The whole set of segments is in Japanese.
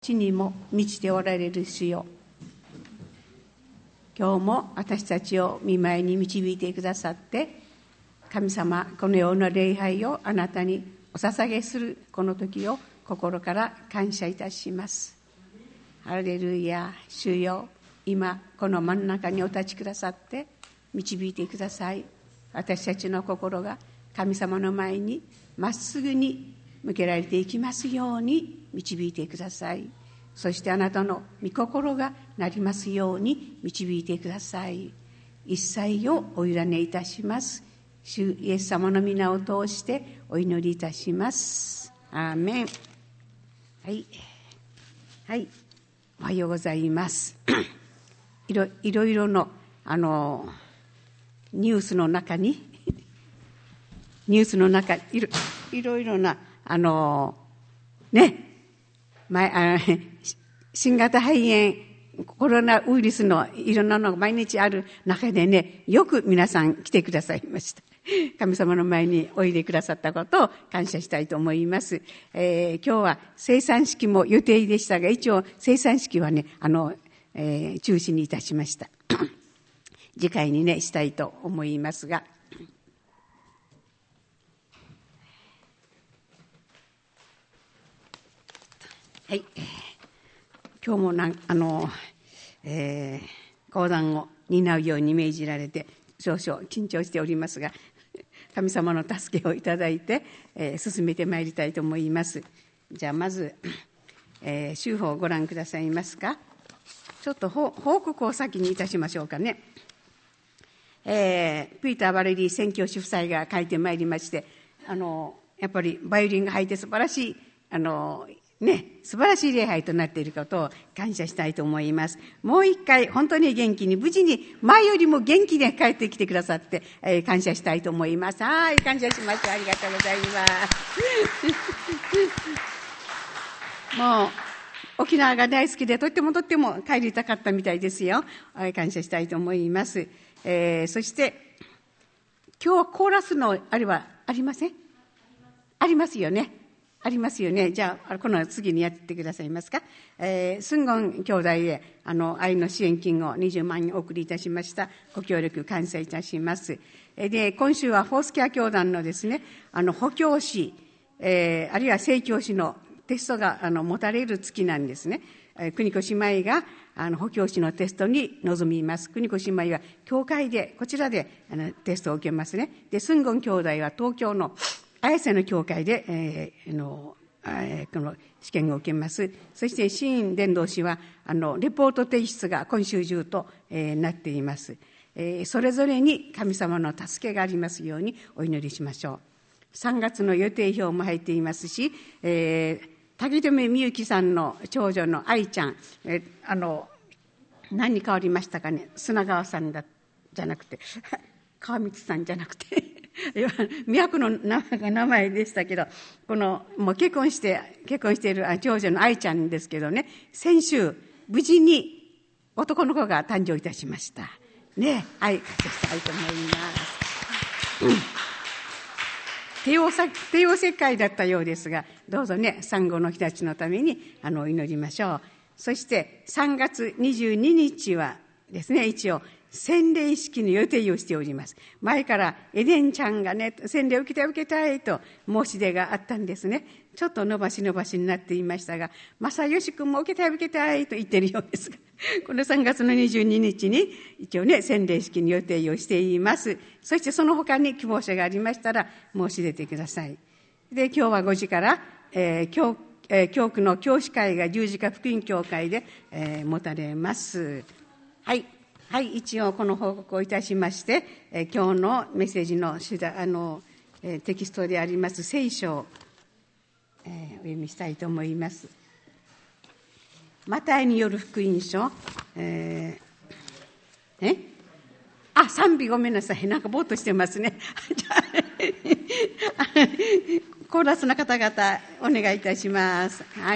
地にも満ちておられる主よ、今日も私たちを御前に導いてくださって、神様、このような礼拝をあなたにお捧げするこの時を心から感謝いたします。ハレルヤ、主よ、今この真ん中にお立ちくださって導いてください。私たちの心が神様の前にまっすぐに向けられていきますように導いてください。そしてあなたの御心がなりますように導いてください。一切をお委ねいたします。主イエス様の皆を通してお祈りいたします。アーメン。はい、はい、おはようございます。いろいろのニュースの中にいろいろな新型肺炎コロナウイルスのいろんなのが毎日ある中でね、よく皆さん来てくださいました。神様の前においでくださったことを感謝したいと思います。今日は生産式も予定でしたが、一応生産式はね中止にいたしました。次回にねしたいと思いますが、はい、今日も講談を担うように命じられて少々緊張しておりますが、神様の助けをいただいて、進めてまいりたいと思います。じゃあまず、修法をご覧くださいますか。ちょっと報告を先にいたしましょうかね。ピーター・バレリー宣教師夫妻が書いてまいりまして、やっぱりバイオリンが入って素晴らしい素晴らしい礼拝となっていることを感謝したいと思います。もう一回本当に元気に、無事に前よりも元気で帰ってきてくださって、感謝したいと思います。はい、感謝します。ありがとうございます。もう沖縄が大好きでとっても帰りたかったみたいですよ。感謝したいと思います。そして今日はコーラスのあれはありません？ありますよね。ありますよね。じゃあこの次にやってくださいますか。スンゴン兄弟へ愛の支援金を20万円お送りいたしました。ご協力感謝いたします。で、今週はフォースケア教団のですね、補教師、あるいは正教師のテストが持たれる月なんですね。邦子姉妹が補教師のテストに臨みます。邦子姉妹は教会でこちらでテストを受けますね。で、スンゴン兄弟は東京の綾瀬の教会で、この試験を受けます。そして新院伝道師はレポート提出が今週中と、なっています。それぞれに神様の助けがありますようにお祈りしましょう。3月の予定表も入っていますし、竹留美幸さんの長女の愛ちゃん、何に変わりましたかね。砂川さんじゃなくて川光さんじゃなくて都の名前でしたけど、もう結婚している長女の愛ちゃんですけどね、先週無事に男の子が誕生いたしましたね。はい、感謝したいと思います。帝王切開だったようですが、どうぞね、産後の日たちのために祈りましょう。そして3月22日はですね、一応洗礼式の予定をしております。前からエデンちゃんがね、洗礼を受けたいと申し出があったんですね。ちょっと伸ばしになっていましたが、正義君も受けたいと言っているようですが、この3月の22日に一応ね、洗礼式の予定をしています。そしてその他に希望者がありましたら申し出てください。で、今日は5時から、教区の教師会が十字架福音教会で、持たれます。はい、一応この報告をいたしまして、今日のメッセージのテキストであります聖書を、お読みしたいと思います。マタイによる福音書、賛美ごめんなさい。なんかぼーっとしてますね。コーラスの方々お願いいたします。はい。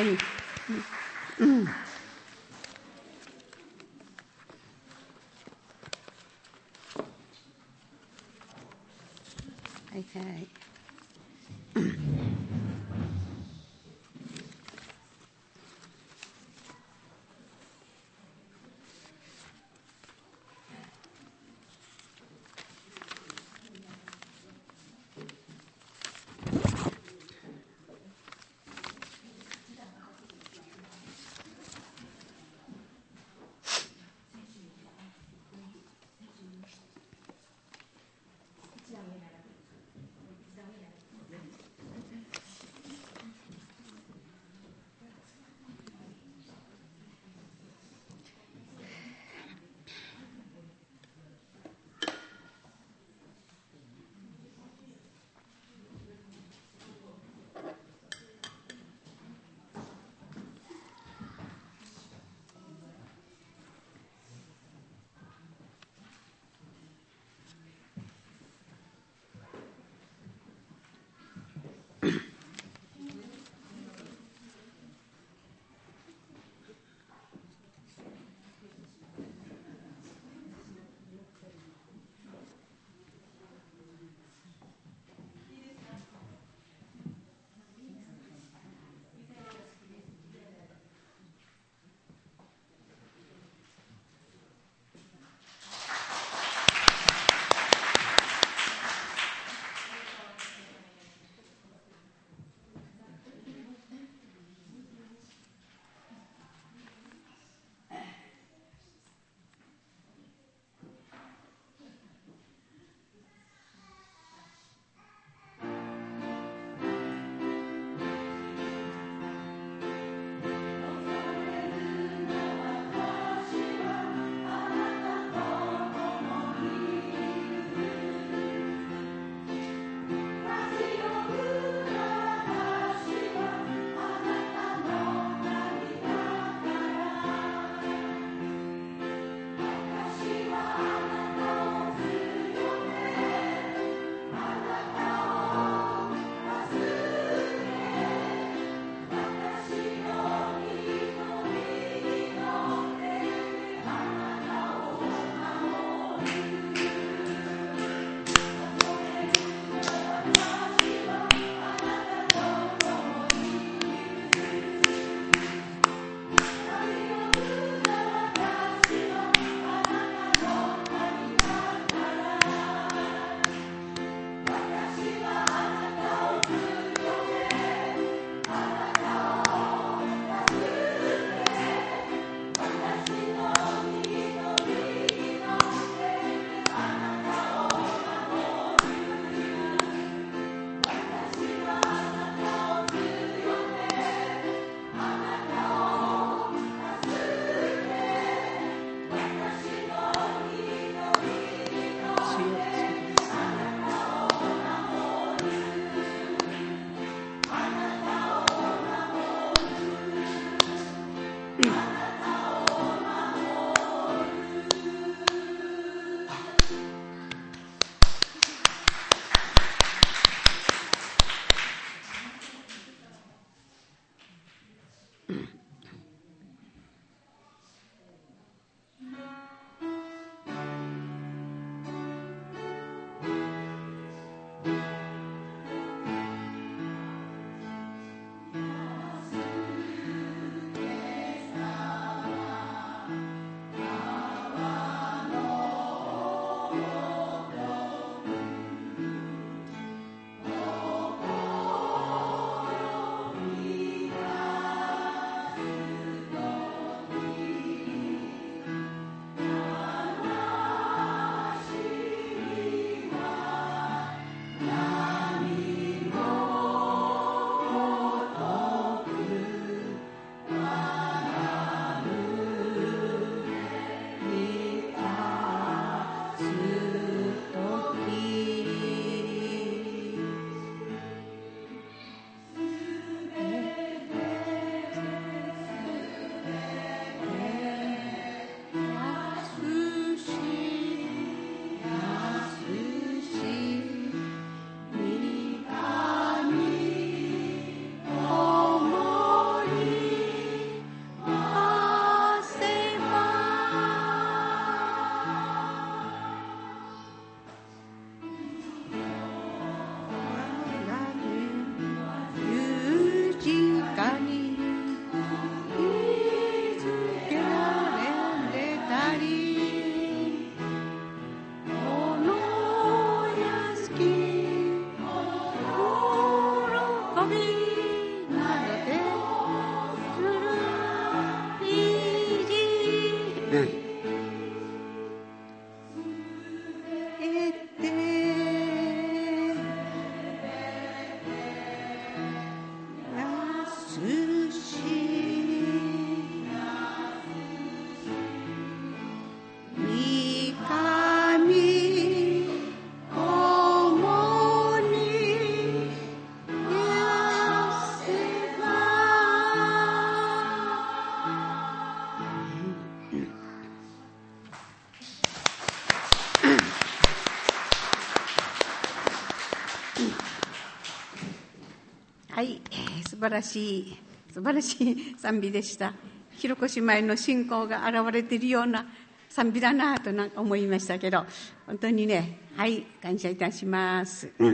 はい、素晴らしい賛美でした。広子姉妹の信仰が現れているような賛美だなとなんか思いましたけど、本当にね、はい、感謝いたします。そ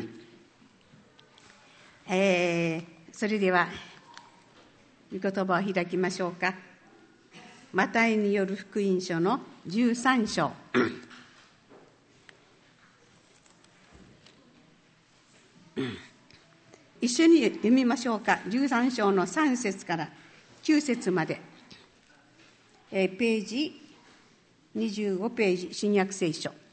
れでは御言葉を開きましょうか。マタイによる福音書の13章。一緒に読みましょうか。13章の3節から9節まで。ページ25ページ、新約聖書。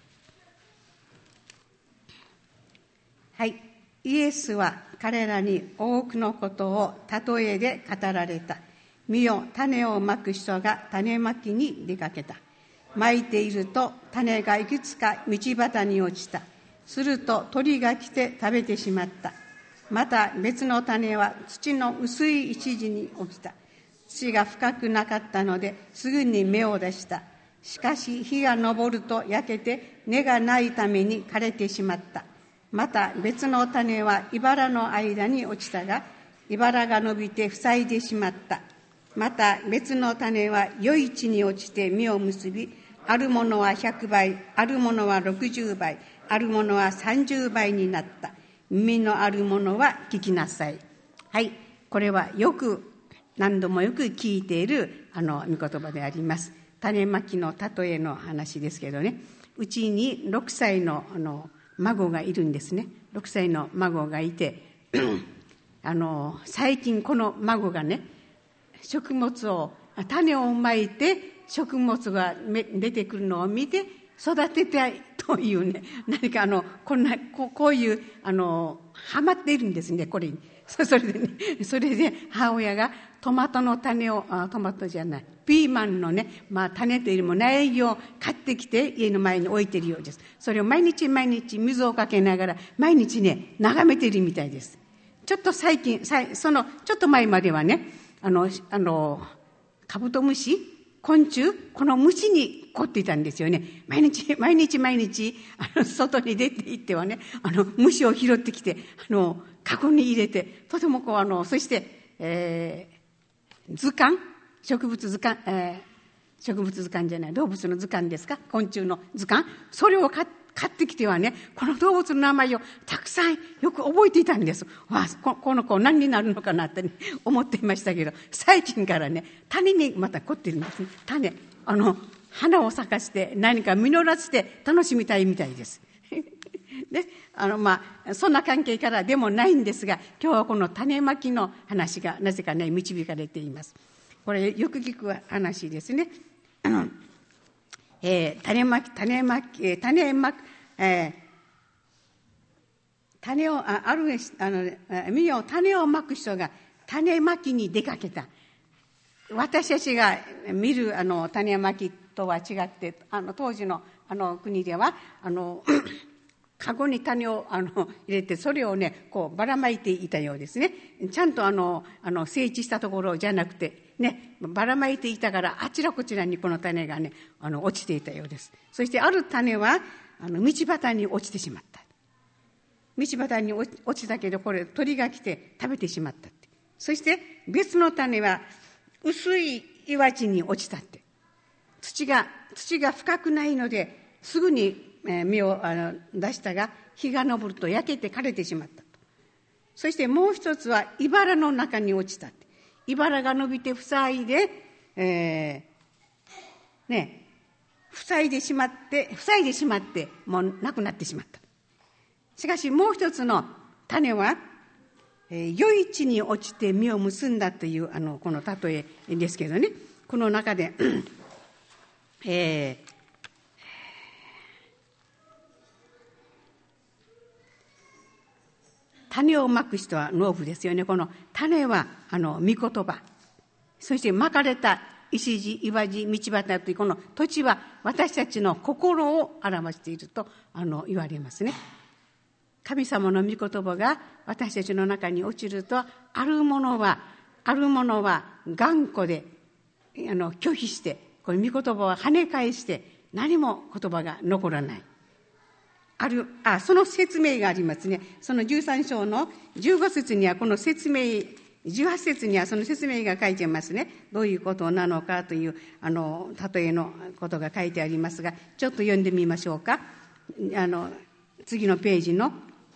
はい。イエスは彼らに多くのことを例えで語られた。見よ、種をまく人が種まきに出かけた。まいていると種がいくつか道端に落ちた。すると鳥が来て食べてしまった。また別の種は土の薄い一時に落ちた。土が深くなかったのですぐに芽を出した。しかし日が昇ると焼けて根がないために枯れてしまった。また別の種は茨の間に落ちたが、茨が伸びて塞いでしまった。また別の種は良い地に落ちて実を結び、あるものは100倍、あるものは60倍、あるものは30倍になった。耳のあるものは聞きなさい。はい、これは何度もよく聞いている御言葉であります。種まきの例えの話ですけどね、うちに6歳の孫がいるんですね。6歳の孫がいて最近この孫がね、種をまいて食物が出てくるのを見て育てたいというね、何かこういうハマっているんですね、これに。それで母親がピーマンのね、種というよりも苗木を買ってきて家の前に置いているようです。それを毎日水をかけながら毎日ね、眺めているみたいです。ちょっと最近、ちょっと前まではね、カブトムシ、昆虫、この虫に凝っていたんですよね。毎日外に出て行ってはね、虫を拾ってきてカゴに入れて、とてもそして、植物図鑑じゃない、動物の図鑑ですか、昆虫の図鑑、それを買ってきてはね、この動物の名前をたくさんよく覚えていたんです。この子何になるのかなって、ね、思っていましたけど、最近からね、種にまた凝ってるんですね。花を咲かせて何か実らせて楽しみたいみたいですで、そんな関係からでもないんですが、今日はこの種まきの話がなぜかね、導かれています。これよく聞く話ですね。種をまく人が種まきに出かけた。私たちが見る種まきとは違って、当時の国ではカゴに種を入れて、それをねこうばらまいていたようですね。ちゃんと整地したところじゃなくてね、ばらまいていたから、あちらこちらにこの種がね落ちていたようです。そしてある種は道端に落ちてしまった。道端に落ちたけど、これ鳥が来て食べてしまったって。そして別の種は薄い岩地に落ちたって。土が深くないのですぐに実を出したが、日が昇ると焼けて枯れてしまったと。そしてもう一つは茨の中に落ちたって。茨が伸びて塞いでしまってもうなくなってしまった。しかしもう一つの種は良い地に落ちて実を結んだというこの例えですけどね、この中で種をまく人は農夫ですよね。この種は御言葉、そしてまかれた石地、岩地、道端というこの土地は私たちの心を表していると言われますね。神様の御言葉が私たちの中に落ちると、あるものは頑固で拒否して、この御言葉を跳ね返して何も言葉が残らない。その説明がありますね。その13章の15節にはこの説明、18節にはその説明が書いてますね。どういうことなのかという例えのことが書いてありますが、ちょっと読んでみましょうか。次のページの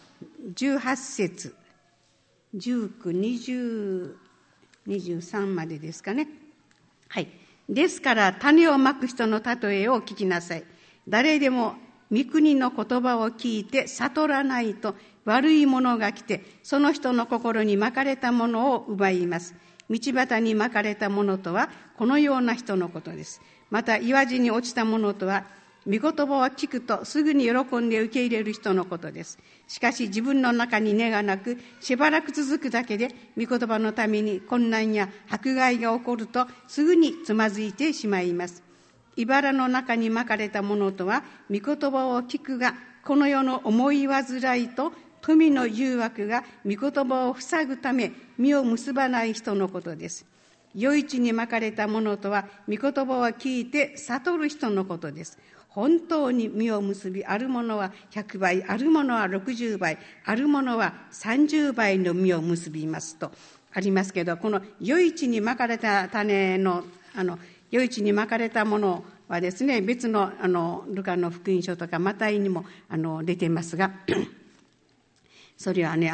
18節、19、20、23までですかね。はい。ですから種をまく人の例えを聞きなさい。誰でも御国の言葉を聞いて悟らないと、悪いものが来てその人の心にまかれたものを奪います。道端にまかれたものとはこのような人のことです。また岩地に落ちたものとは、御言葉を聞くとすぐに喜んで受け入れる人のことです。しかし自分の中に根がなく、しばらく続くだけで御言葉のために困難や迫害が起こるとすぐにつまずいてしまいます。茨の中にまかれたものとは、御言葉を聞くがこの世の思い煩いと富の誘惑が御言葉を塞ぐため実を結ばない人のことです。余市にまかれたものとは、御言葉を聞いて悟る人のことです。本当に実を結び、あるものは100倍、あるものは60倍、あるものは30倍の実を結びますとありますけど、この余市にまかれた種の余市にまかれたものはですね、別のルカの福音書とかマタイにも出ていますが、それはね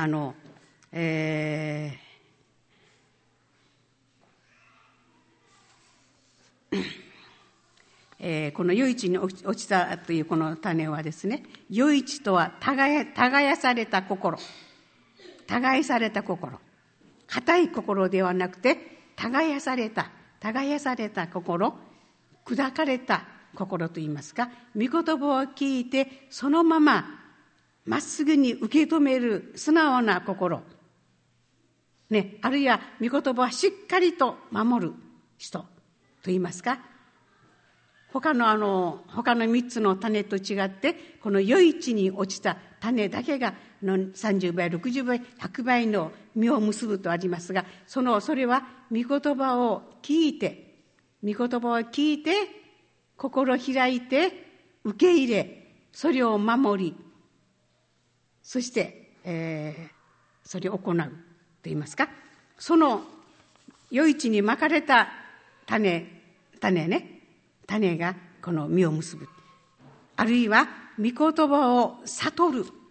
この余市に落ちたというこの種はですね、余市とは耕された心、耕された心、固い心ではなくて耕された心、砕かれた心といいますか、御言葉を聞いてそのまままっすぐに受け止める素直な心、ね、あるいは御言葉をしっかりと守る人といいますか、他の3つの種と違って、この余市に落ちた種だけが30倍、60倍、100倍の実を結ぶとありますが、それは御言葉を聞いて、心開いて受け入れ、それを守り、そして、それを行うと言いますか、その余市にまかれた種がこの実を結ぶ、あるいは御言葉を悟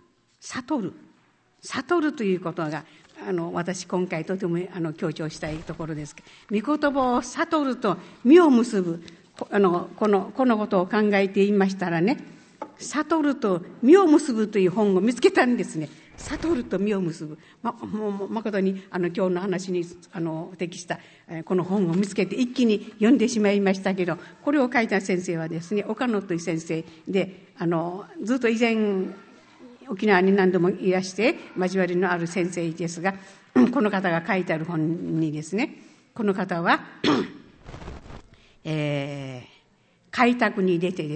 るということが私今回とても強調したいところですけど、御言葉を悟ると実を結ぶ、このことを考えていましたらね、悟ると実を結ぶという本を見つけたんですね。悟ると実を結ぶ、誠に今日の話に適したこの本を見つけて一気に読んでしまいましたけど、これを書いた先生はですね、岡野という先生で、ずっと以前沖縄に何度もいらして交わりのある先生ですが、この方が書いてある本にですね、この方は開拓に出て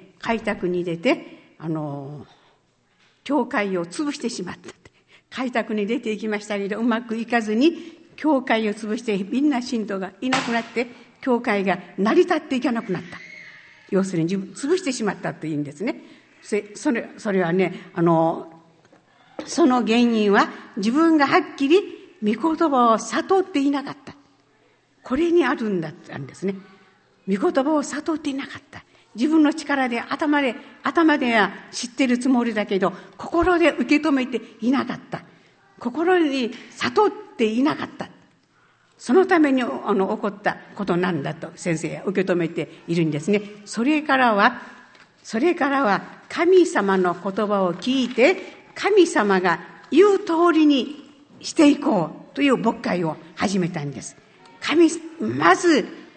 教会を潰してしまった。開拓に出ていきましたけどうまくいかずに教会を潰して、みんな信徒がいなくなって教会が成り立っていかなくなった。要するに潰してしまったというんですね。それはね、その原因は自分がはっきり御言葉を悟っていなかった、これにあるんだったんですね。御言葉を悟っていなかった。自分の力で頭では知ってるつもりだけど心で受け止めていなかった、心に悟っていなかった、そのために起こったことなんだと先生は受け止めているんですね。それからは神様の言葉を聞いて、神様が言う通りにしていこうという牧会を始めたんです。まず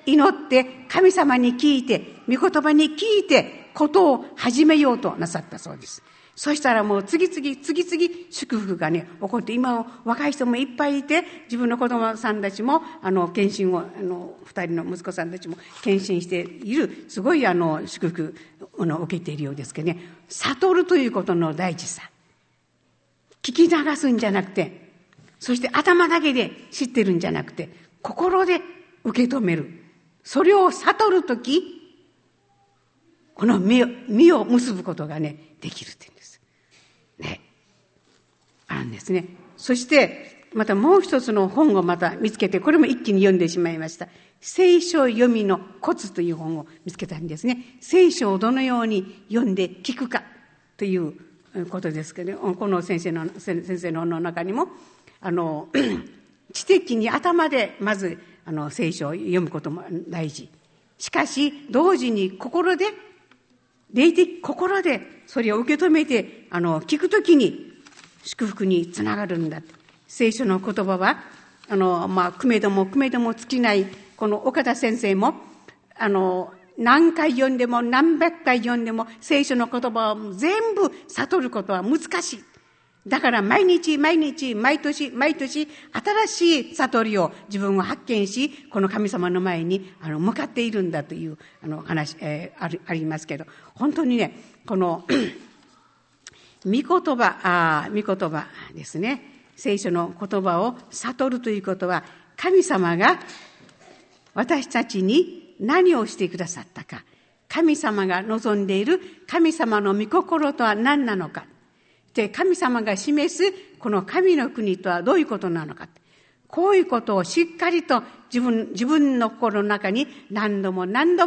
祈って神様に聞いて、御言葉に聞いてことを始めようとなさったそうです。そしたらもう次々祝福がね起こって、今若い人もいっぱいいて、自分の子供さんたちも献身を2人の息子さんたちも献身している、すごい祝福を受けているようですけどね。悟るということの大事さ、聞き流すんじゃなくて、そして頭だけで知ってるんじゃなくて、心で受け止める。それを悟るとき、この実を結ぶことがねできるって言うんですね。あるんですね。そしてまたもう一つの本をまた見つけて、これも一気に読んでしまいました。聖書読みのコツという本を見つけたんですね。聖書をどのように読んで聞くかということですけど、この先生の本の中にも知的に頭でまず聖書を読むことも大事。しかし同時に心で、霊的心でそれを受け止めて聞くときに祝福につながるんだ。聖書の言葉はくめども尽きない、この岡田先生も何回読んでも何百回読んでも聖書の言葉を全部悟ることは難しい。だから毎日毎年新しい悟りを自分は発見し、この神様の前に向かっているんだという話、ありますけど、本当にね、この御言葉ですね。聖書の言葉を悟るということは、神様が私たちに何をしてくださったか、神様が望んでいる神様の御心とは何なのか、で神様が示すこの神の国とはどういうことなのか、こういうことをしっかりと自分の心の中に何度も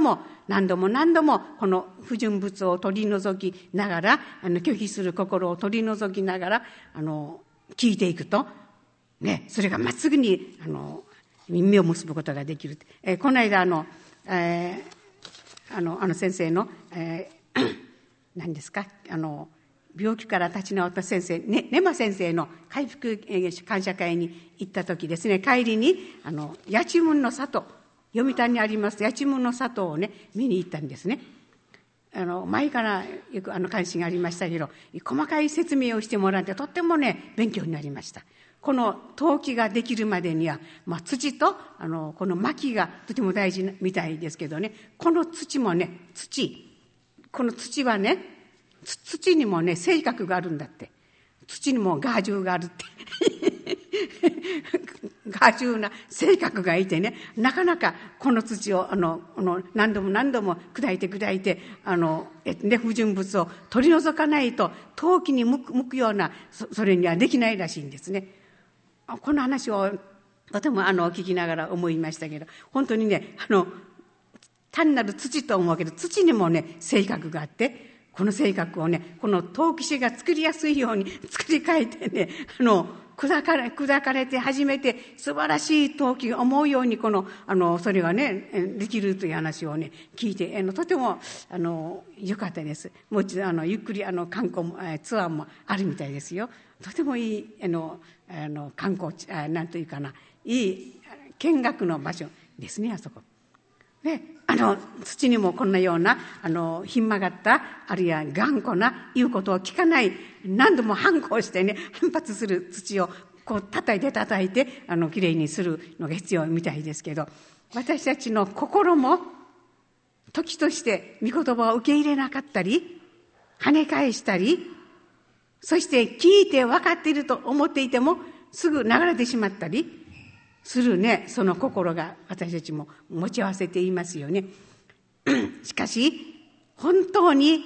この不純物を取り除きながら、拒否する心を取り除きながら聞いていくとね、それがまっすぐに実を結ぶことができる。この間先生の、何ですか、病気から立ち直った先生、ネマ先生の回復感謝会に行った時ですね、帰りに八千文の里、読谷にあります八千文の里をね見に行ったんですね。前からよく関心がありましたけど、細かい説明をしてもらってとってもね勉強になりました。この陶器ができるまでには、土とこの薪がとても大事みたいですけどね、この土もね、この土はね、土にもね性格があるんだって。土にも我重があるって我重な性格がいてね、なかなかこの土を何度も砕いて不純物を取り除かないと陶器に向くようなそれにはできないらしいんですね。この話をとても聞きながら思いましたけど、本当にね単なる土と思うけど、土にもね性格があって、この性格をね、この陶器師が作りやすいように作り変えてね、砕かれて初めて素晴らしい陶器が思うようにそれがねできるという話をね聞いて、とても良かったです。もう一度ゆっくり観光ツアーもあるみたいですよ。とてもいい観光なんというかな、いい見学の場所ですね、あそこ。で土にもこんなようなひん曲がったあるいは頑固な言うことを聞かない、何度も反抗してね反発する土をこう叩いてきれいにするのが必要みたいですけど、私たちの心も時として御言葉を受け入れなかったり跳ね返したり、そして聞いて分かっていると思っていてもすぐ流れてしまったりするね、その心が私たちも持ち合わせていますよね。しかし本当に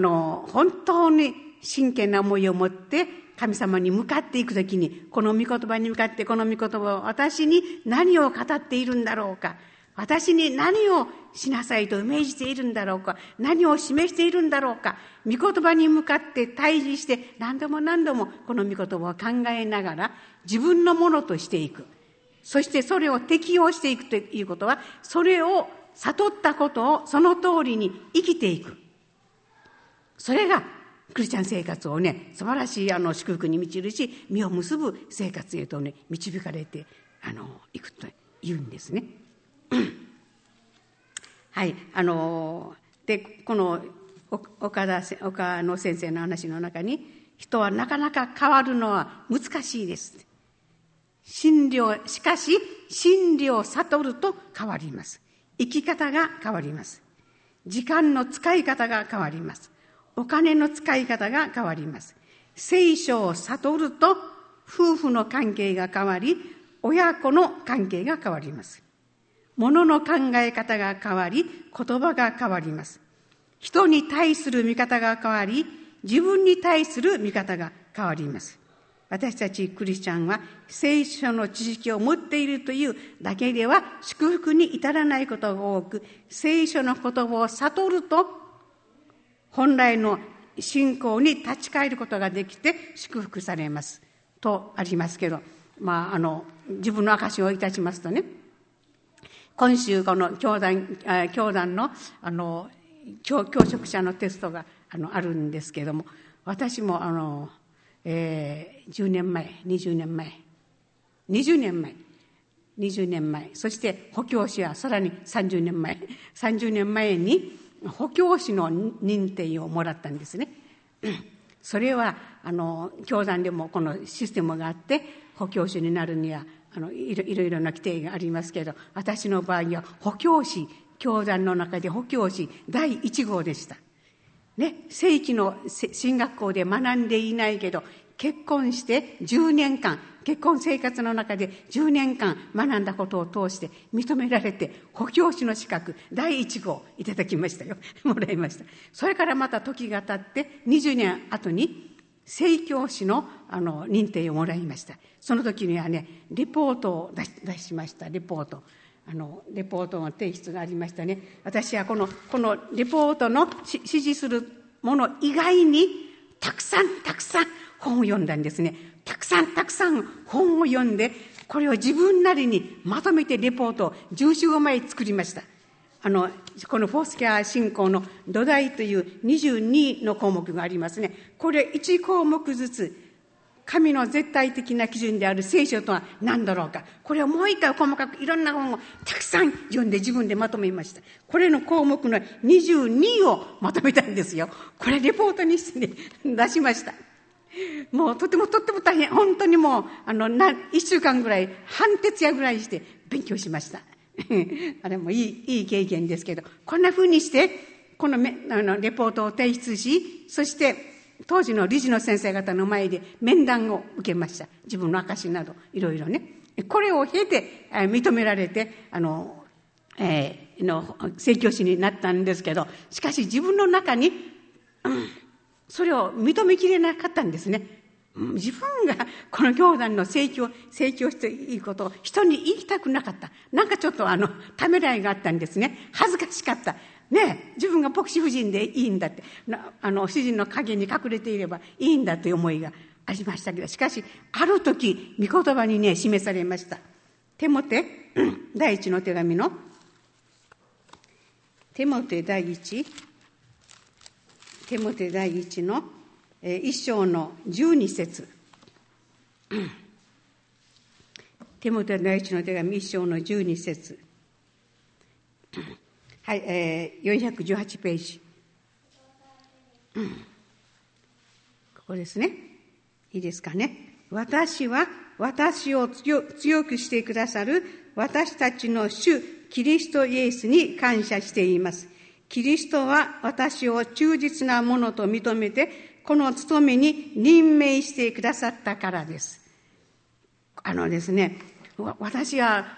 真剣な思いを持って神様に向かっていくときに、この御言葉に向かって、この御言葉は私に何を語っているんだろうか、私に何をしなさいと命じているんだろうか、何を示しているんだろうか、御言葉に向かって対峙して何度もこの御言葉を考えながら自分のものとしていく。そしてそれを適用していくということは、それを悟ったことをその通りに生きていく。それがクリスチャン生活をね、素晴らしい祝福に導し、実を結ぶ生活へとね、導かれていくというんですね。 はい。で、この岡野先生の話の中に、人はなかなか変わるのは難しいです。しかし、真理を悟ると変わります。生き方が変わります。時間の使い方が変わります。お金の使い方が変わります。聖書を悟ると、夫婦の関係が変わり、親子の関係が変わります。物の考え方が変わり、言葉が変わります。人に対する見方が変わり、自分に対する見方が変わります。私たちクリスチャンは聖書の知識を持っているというだけでは祝福に至らないことが多く、聖書の言葉を悟ると本来の信仰に立ち返ることができて祝福されますとありますけど、自分の証しをいたしますとね、今週この教団の教職者のテストがあるんですけれども、私も10年前、20年前、そして補教師はさらに30年前に補教師の認定をもらったんですね。それは教団でもこのシステムがあって、補教師になるにはいろいろな規定がありますけど、私の場合は補教師、教団の中で補教師第1号でした。ね、正規の進学校で学んでいないけど、結婚して10年間、結婚生活の中で10年間学んだことを通して認められて、補教師の資格第1号いただきましたよ。もらいました。それからまた時が経って20年後に正教師の認定をもらいました。その時にはね、レポートを出しました。レポートの提出がありましたね。私はこのレポートの指示するもの以外にたくさん本を読んだんですね。たくさん本を読んで、これを自分なりにまとめてレポートを14枚作りました。このフォースケア信仰の土台という22の項目がありますね。これ1項目ずつ、神の絶対的な基準である聖書とは何だろうか。これをもう一回細かくいろんな本をたくさん読んで自分でまとめました。これの項目の22をまとめたんですよ。これレポートにして、ね、出しました。もうとても大変。本当にもう1週間ぐらい、半徹夜ぐらいして勉強しました。あれもいい経験ですけど、こんな風にしてこのレポートを提出し、そして当時の理事の先生方の前で面談を受けました。自分の証などいろいろね。これを経て認められて宣教師になったんですけど、しかし自分の中に、それを認めきれなかったんですね。自分がこの教団の宣教師ということを人に言いたくなかった。なんかちょっとためらいがあったんですね。恥ずかしかった。ね、自分が牧師夫人でいいんだって、主人の陰に隠れていればいいんだという思いがありましたけど、しかしある時御言葉にね示されました。テモテ第一の手紙のテモテ第一の1章の12節。テモテ第一の手紙1章の12節。はい、418ページ。ここですね。いいですかね。私は私を強くしてくださる私たちの主キリストイエスに感謝しています。キリストは私を忠実なものと認めて、この務めに任命してくださったからです。ですね、私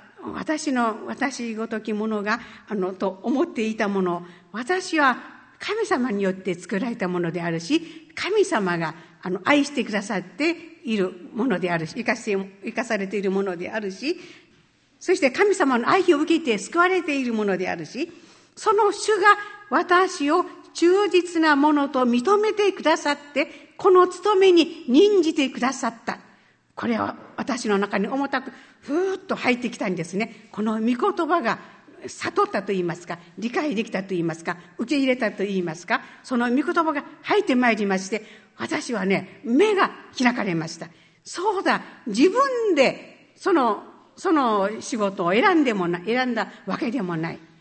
ごときものが、と思っていたもの、私は神様によって作られたものであるし、神様が愛してくださっているものであるし、生かされているものであるし、そして神様の愛を受けて救われているものであるし、その主が私を忠実なものと認めてくださって、この務めに任じてくださった。これは私の中に重たくふーっと入ってきたんですね。この御言葉が悟ったと言いますか、理解できたと言いますか、受け入れたと言いますか、その御言葉が入ってまいりまして、私はね、目が開かれました。そうだ、自分でその仕事を選んだわけでもない。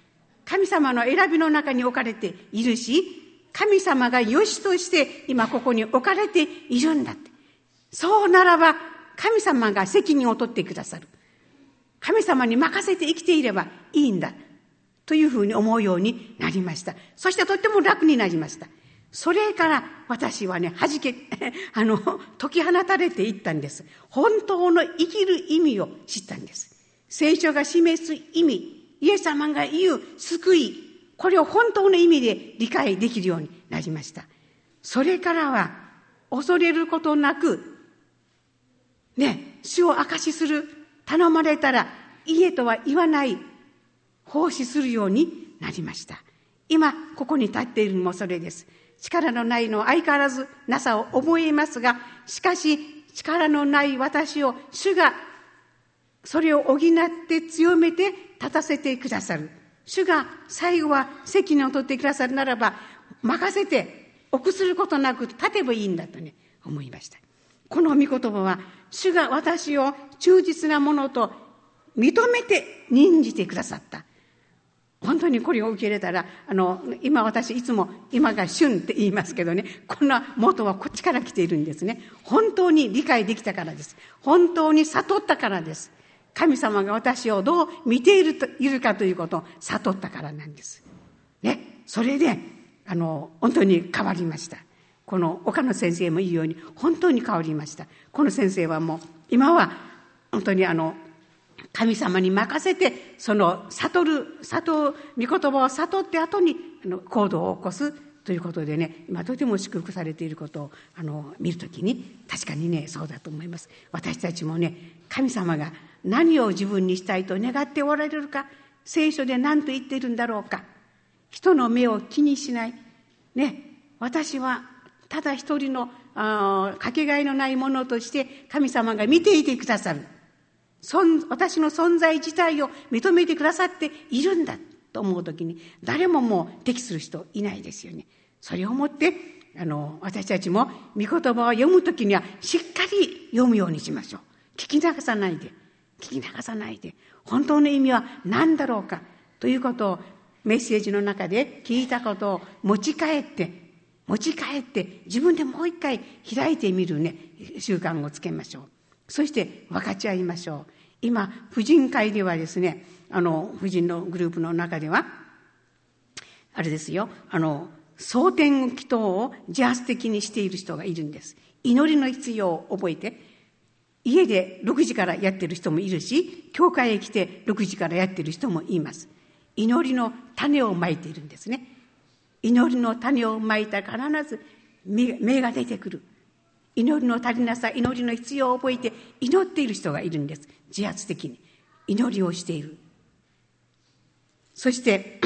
神様の選びの中に置かれているし、神様が良しとして今ここに置かれているんだって。そうならば神様が責任を取ってくださる。神様に任せて生きていればいいんだというふうに思うようになりました。そしてとっても楽になりました。それから私はね、解き放たれていったんです。本当の生きる意味を知ったんです。聖書が示す意味、イエス様が言う救い、これを本当の意味で理解できるようになりました。それからは恐れることなく、ね、主を証しする、頼まれたら家とは言わない、奉仕するようになりました。今ここに立っているのもそれです。力のないのは相変わらずなさを覚えますが、しかし力のない私を主がそれを補って強めて立たせてくださる。主が最後は責任を取ってくださるならば、任せて臆することなく立てばいいんだとね、思いました。この御言葉は、主が私を忠実なものと認めて任じてくださった。本当にこれを受け入れたら、今私いつも今が旬って言いますけどね、こんな元はこっちから来ているんですね。本当に理解できたからです。本当に悟ったからです。神様が私をどう見ているかということを悟ったからなんです。ね、それで本当に変わりました。この岡野先生も言うように本当に変わりました。この先生はもう今は本当に神様に任せて、その御言葉を悟って後に行動を起こすということでね、今とても祝福されていることを見るときに確かにね、そうだと思います。私たちもね、神様が何を自分にしたいと願っておられるか、聖書で何と言っているんだろうか、人の目を気にしない、ね、私はただ一人のかけがえのないものとして神様が見ていてくださる。私の存在自体を認めてくださっているんだと思うときに、誰ももう適する人いないですよね。それをもって私たちも御言葉を読むときにはしっかり読むようにしましょう。聞き流さないで本当の意味は何だろうかということを、メッセージの中で聞いたことを持ち帰って自分でもう一回開いてみるね、習慣をつけましょう。そして分かち合いましょう。今婦人会ではですね、婦人のグループの中ではあれですよ、蒼天祈祷を自発的にしている人がいるんです。祈りの必要を覚えて、家で6時からやってる人もいるし、教会へ来て6時からやってる人もいます。祈りの種をまいているんですね。祈りの種をまいたら必ず芽が出てくる。祈りの足りなさ、祈りの必要を覚えて祈っている人がいるんです。自発的に祈りをしている。そして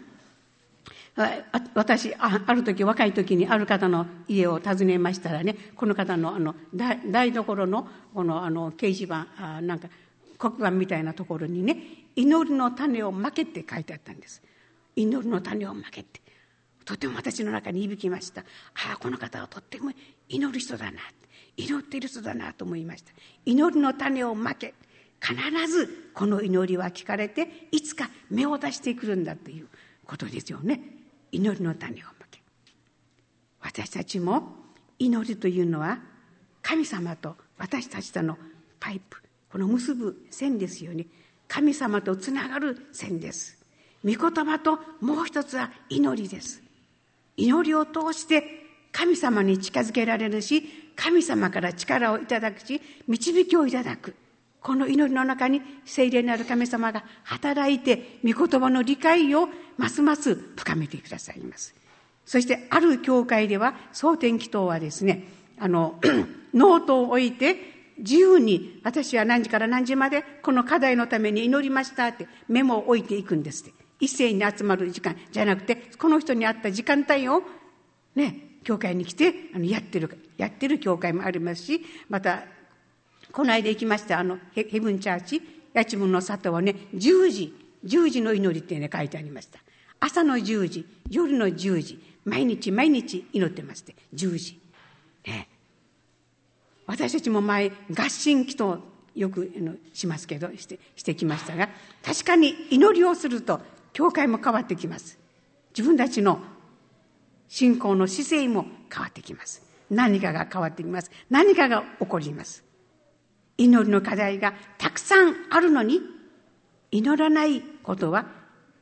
私ある時、若い時にある方の家を訪ねましたらね、この方の台所のこの掲示板、なんか黒板みたいなところにね、祈りの種をまけって書いてあったんです。祈りの種をまけって、とても私の中に響きました。この方はとっても祈る人だな、祈っている人だなと思いました。祈りの種をまけ、必ずこの祈りは聞かれていつか芽を出してくるんだということですよね。祈りの種をまけ。私たちも祈りというのは神様と私たちとのパイプ、この結ぶ線ですよね。神様とつながる線です。御言葉ともう一つは祈りです。祈りを通して神様に近づけられるし、神様から力をいただくし、導きをいただく。この祈りの中に聖霊なる神様が働いて、御言葉の理解をますます深めてくださいます。そしてある教会では、蒼天祈祷はですね、ノートを置いて自由に、私は何時から何時までこの課題のために祈りましたってメモを置いていくんですって。一斉に集まる時間じゃなくて、この人に合った時間帯をね、教会に来てやってる教会もありますし、またこの間行きましたヘブンチャーチ八千分の里はね、10時の祈りってね書いてありました。朝の10時、夜の10時、毎日祈ってまして、10時ね。私たちも前合心祈祷よくしますけどしてきましたが、確かに祈りをすると教会も変わってきます。自分たちの信仰の姿勢も変わってきます。何かが変わってきます。何かが起こります。祈りの課題がたくさんあるのに、祈らないことは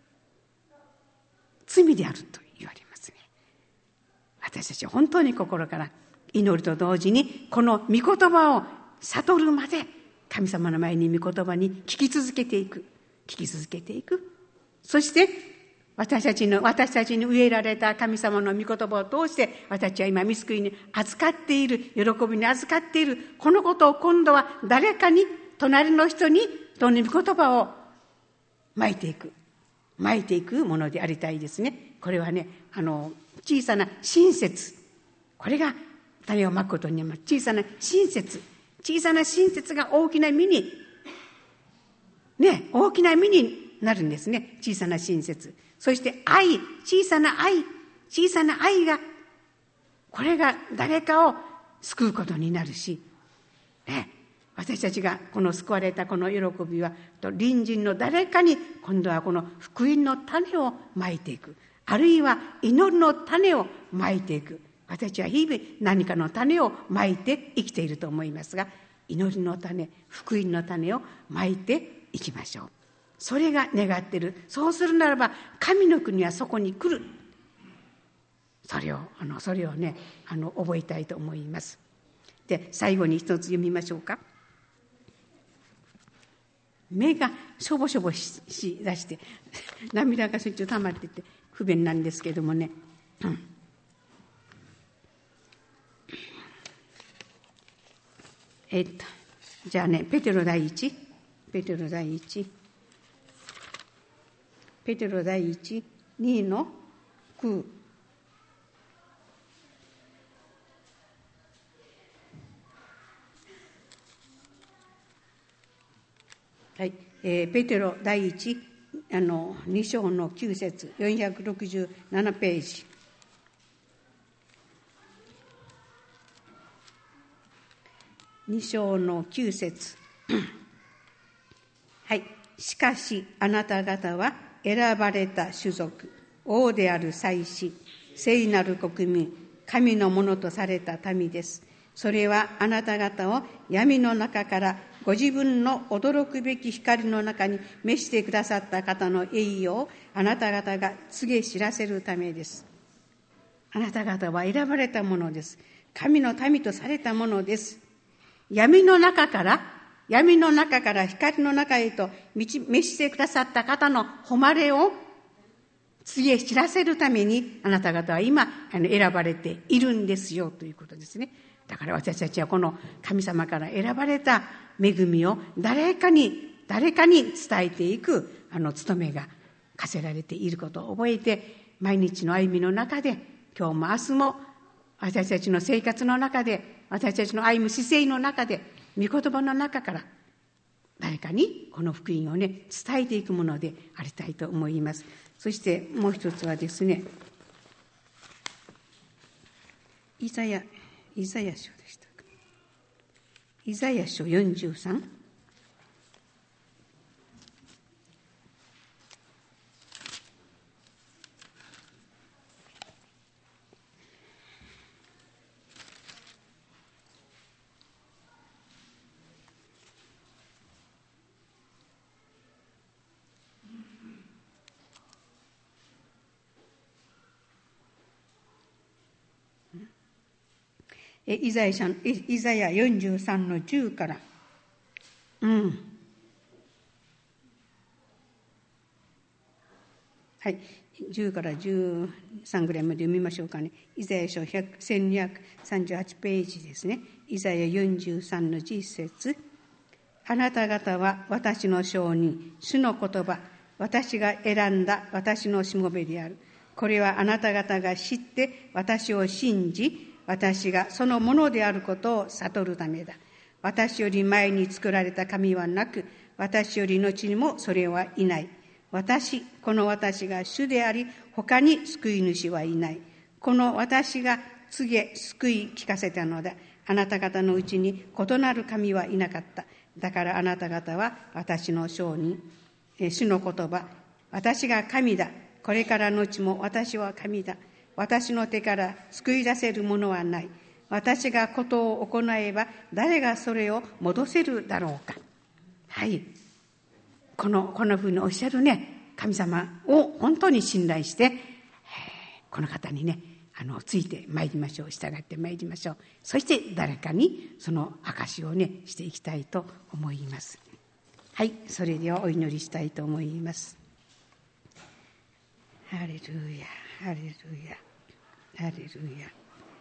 罪であると言われますね。私たちは本当に心から祈りと同時にこの御言葉を悟るまで神様の前に御言葉に聞き続けていく。そして私たちに植えられた神様の御言葉を通して私たちは今御救いに預かっている、喜びに預かっている、このことを今度は誰かに、隣の人にその御言葉をまいていくものでありたいですね。これはね、小さな親切、これが種をまくことになります。小さな親切が大きな実になるんですね。小さな親切、そして愛、小さな愛が、これが誰かを救うことになるし、私たちがこの救われたこの喜びは隣人の誰かに今度はこの福音の種をまいていく、あるいは祈りの種をまいていく。私たちは日々何かの種をまいて生きていると思いますが、祈りの種、福音の種をまいていきましょう。それが願っている。そうするならば神の国はそこに来る。それをね、覚えたいと思います。で、最後に一つ読みましょうか。目がしょぼしょぼ しだして涙がしょっちゅう溜まってて不便なんですけどもね、じゃあね、ペテロ第一2の9、はい、ペテロ第一2章の9節、467ページ。2章の9節はい。しかしあなた方は選ばれた種族、王である祭司、聖なる国民、神のものとされた民です。それはあなた方を闇の中からご自分の驚くべき光の中に召してくださった方の栄誉をあなた方が告げ知らせるためです。あなた方は選ばれたものです。神の民とされたものです。闇の中から光の中へと召してくださった方の誉れを告げ知らせるためにあなた方は今選ばれているんですよということですね。だから私たちはこの神様から選ばれた恵みを誰かに伝えていく務めが課せられていることを覚えて、毎日の歩みの中で今日も明日も私たちの生活の中で、私たちの歩む姿勢の中で、御言葉の中から誰かにこの福音をね伝えていくものでありたいと思います。そしてもう一つはですね、イザヤ書でしたか。イザヤ書43、イザヤ43の10から、はい、10から13ぐらいまで読みましょうかね。イザヤ書1238ページですね。イザヤ43の10節、あなた方は私の証人、主の言葉、私が選んだ私のしもべである。これはあなた方が知って私を信じ、私がそのものであることを悟るためだ。私より前に作られた神はなく、私より後にもそれはいない。この私が主であり、他に救い主はいない。この私が告げ救い聞かせたのだ。あなた方のうちに異なる神はいなかった。だからあなた方は私の証人、主の言葉、 私が神だ。これからのちも私は神だ。私の手から救い出せるものはない。私がことを行えば誰がそれを戻せるだろうか。はい。このふうにおっしゃるね、神様を本当に信頼して、この方にね、ついてまいりましょう。従ってまいりましょう。そして誰かにその証をね、していきたいと思います。はい。それではお祈りしたいと思います。ハレルヤ、ハレルヤ、ハレルヤ。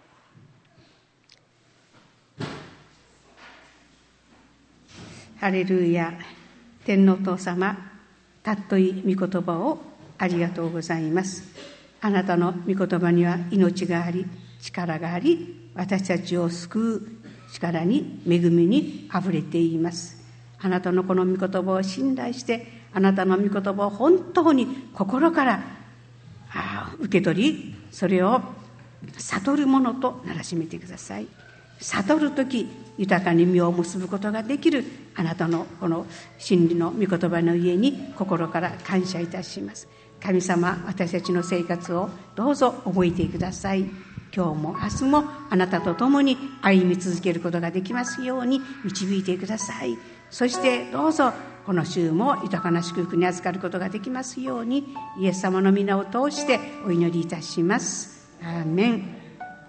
ハレルヤ。天のお父様、たっとい御言葉をありがとうございます。あなたの御言葉には命があり、力があり、私たちを救う力に、恵みにあふれています。あなたのこの御言葉を信頼して、あなたの御言葉を本当に心から受け取り、それを悟るものとならしめてください。悟るとき、豊かに実を結ぶことができるあなたのこの真理の御言葉の家に心から感謝いたします。神様、私たちの生活をどうぞ覚えてください。今日も明日もあなたと共に歩み続けることができますように導いてください。そしてどうぞこの週も豊かな祝福に預かることができますように、イエス様の皆を通してお祈りいたします。アーメン。